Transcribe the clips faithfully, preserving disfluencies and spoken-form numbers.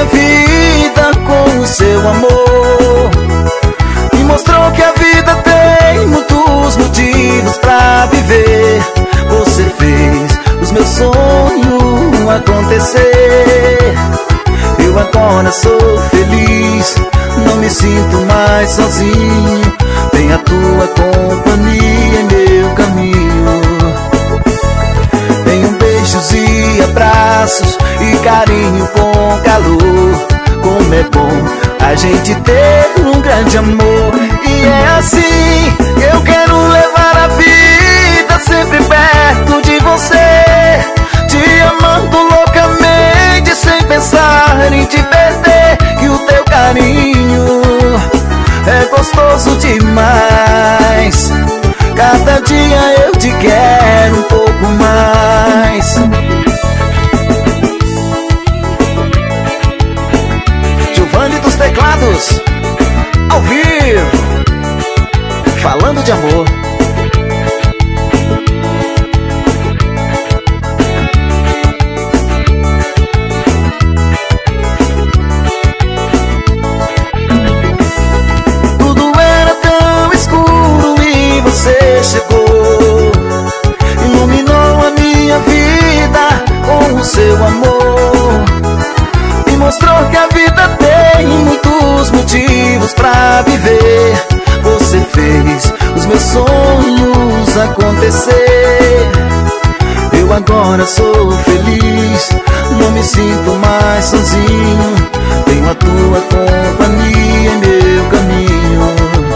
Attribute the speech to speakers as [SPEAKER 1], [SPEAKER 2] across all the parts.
[SPEAKER 1] minha vida com o seu amor. Me mostrou que a vida tem muitos motivos pra viver. Você fez os meus sonhos acontecer. Eu agora sou feliz, não me sinto mais sozinho. Tem a tua companhia em meu caminho. Tenho beijos e abraços e carinho com calor. Como é bom a gente ter um grande amor. E é assim que eu quero levar a vida, sempre perto de você, te amando loucamente, sem pensar em te perder. Que o teu carinho é gostoso demais. Cada dia eu te quero um pouco mais. Giovanni dos teclados, ao vivo, falando de amor. Tudo era tão escuro e você chegou, iluminou a minha vida com o seu amor. E mostrou que a vida tem muitos motivos pra viver. Você fez os meus sonhos acontecer. Eu agora sou feliz, não me sinto mais sozinho. Tenho a tua companhia em meu caminho.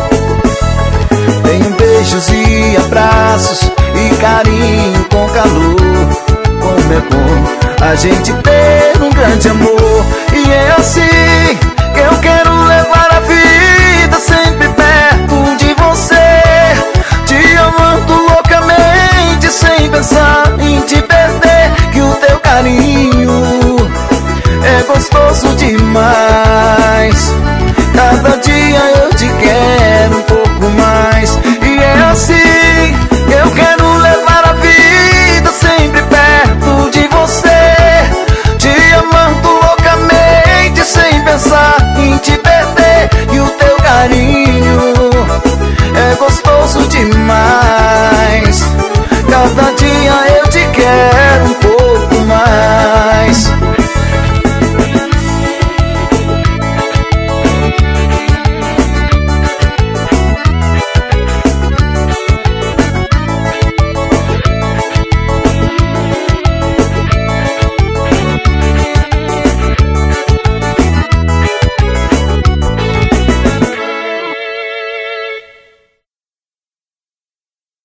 [SPEAKER 1] Tenho beijos e abraços e carinho com calor. Como é bom a gente ter um grande amor. E é assim que eu quero levar a vida, sempre perto de você, te amando loucamente, sem pensar em te perder. Que o teu carinho é gostoso demais.